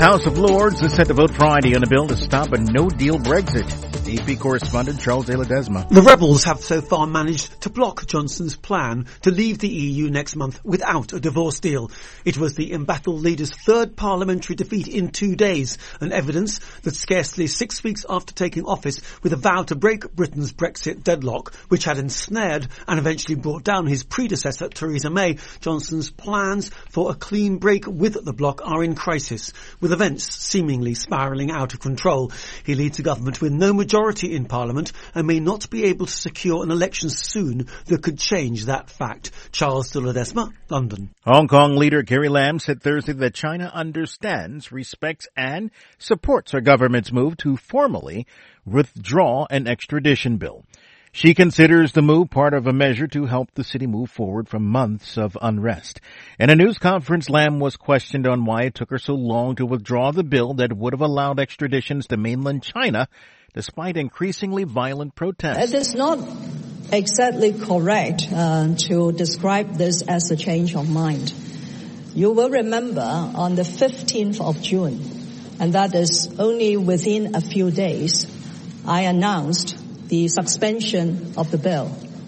House of Lords is set to vote Friday on a bill to stop a no-deal Brexit. AP correspondent Charles de Ledesma. The rebels have so far managed to block Johnson's plan to leave the EU next month without a divorce deal. It was the embattled leader's third parliamentary defeat in 2 days, and evidence that scarcely 6 weeks after taking office with a vow to break Britain's Brexit deadlock, which had ensnared and eventually brought down his predecessor Theresa May, Johnson's plans for a clean break with the bloc are in crisis, with events seemingly spiralling out of control. He leads a government with no majority in Parliament and may not be able to secure an election soon that could change that fact. Charles de Ledesma, London. Hong Kong leader Carrie Lam said Thursday that China understands, respects and supports her government's move to formally withdraw an extradition bill. She considers the move part of a measure to help the city move forward from months of unrest. In a news conference, Lam was questioned on why it took her so long to withdraw the bill that would have allowed extraditions to mainland China, despite increasingly violent protests. It is not exactly correct to describe this as a change of mind. You will remember on the 15th of June, and that is only within a few days, I announced the suspension of the bill.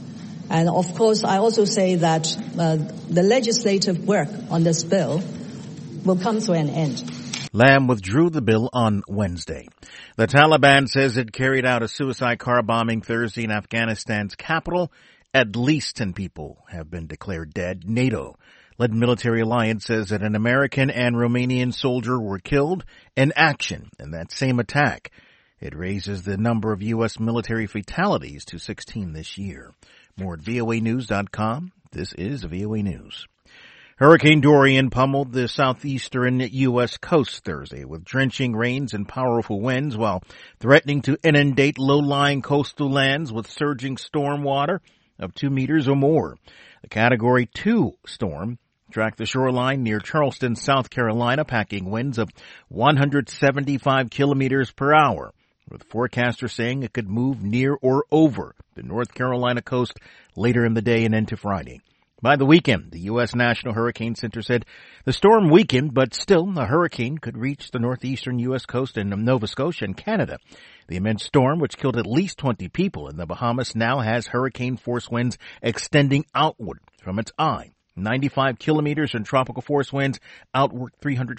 And of course, I also say that the legislative work on this bill will come to an end. Lam withdrew the bill on Wednesday. The Taliban says it carried out a suicide car bombing Thursday in Afghanistan's capital. At least 10 people have been declared dead. NATO-led military alliance says that an American and Romanian soldier were killed in action in that same attack. It raises the number of U.S. military fatalities to 16 this year. More at voanews.com. This is VOA News. Hurricane Dorian pummeled the southeastern U.S. coast Thursday with drenching rains and powerful winds while threatening to inundate low-lying coastal lands with surging storm water of 2 meters or more. The Category 2 storm tracked the shoreline near Charleston, South Carolina, packing winds of 175 kilometers per hour, with forecasters saying it could move near or over the North Carolina coast later in the day and into Friday. By the weekend, the U.S. National Hurricane Center said the storm weakened, but still a hurricane could reach the northeastern U.S. coast and Nova Scotia and Canada. The immense storm, which killed at least 20 people in the Bahamas, now has hurricane-force winds extending outward from its eye. 95 kilometers and tropical force winds outward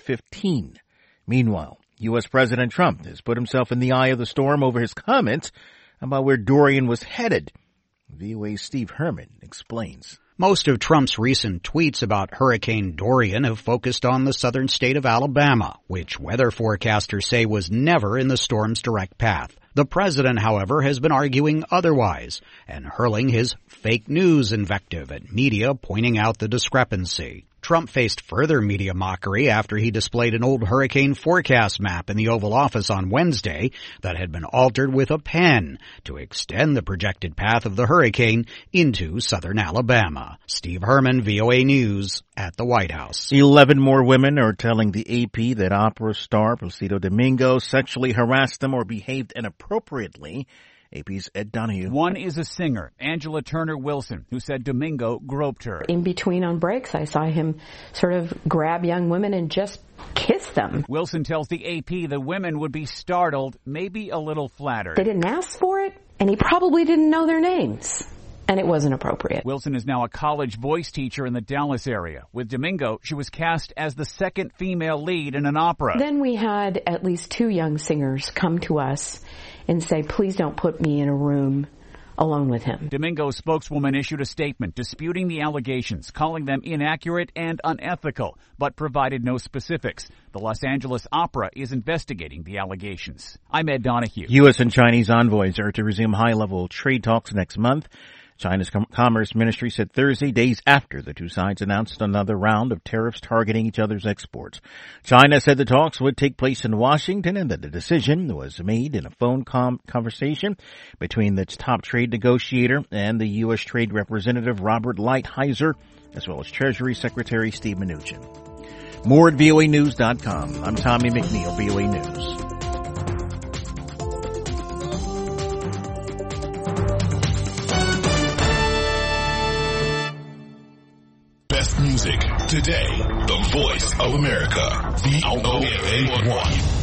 315. Meanwhile, U.S. President Trump has put himself in the eye of the storm over his comments about where Dorian was headed. VOA's Steve Herman explains. Most of Trump's recent tweets about Hurricane Dorian have focused on the southern state of Alabama, which weather forecasters say was never in the storm's direct path. The president, however, has been arguing otherwise and hurling his fake news invective at media, pointing out the discrepancy. Trump faced further media mockery after he displayed an old hurricane forecast map in the Oval Office on Wednesday that had been altered with a pen to extend the projected path of the hurricane into southern Alabama. Steve Herman, VOA News, at the White House. 11 more women are telling the AP that opera star Placido Domingo sexually harassed them or behaved inappropriately. AP's Ed Donahue. One is a singer, Angela Turner Wilson, who said Domingo groped her. In between on breaks, I saw him sort of grab young women and just kiss them. Wilson tells the AP the women would be startled, maybe a little flattered. They didn't ask for it, and he probably didn't know their names. And it wasn't appropriate. Wilson is now a college voice teacher in the Dallas area. With Domingo, she was cast as the second female lead in an opera. Then we had at least 2 young singers come to us and say, please don't put me in a room alone with him. Domingo's spokeswoman issued a statement disputing the allegations, calling them inaccurate and unethical, but provided no specifics. The Los Angeles Opera is investigating the allegations. I'm Ed Donahue. U.S. and Chinese envoys are to resume high-level trade talks next month. China's Commerce Ministry said Thursday, days after the two sides announced another round of tariffs targeting each other's exports. China said the talks would take place in Washington and that the decision was made in a phone conversation between its top trade negotiator and the U.S. Trade Representative Robert Lighthizer, as well as Treasury Secretary Steve Mnuchin. More at voanews.com. I'm Tommy McNeil, VOA News. best music. Today, the voice of America. VOA1.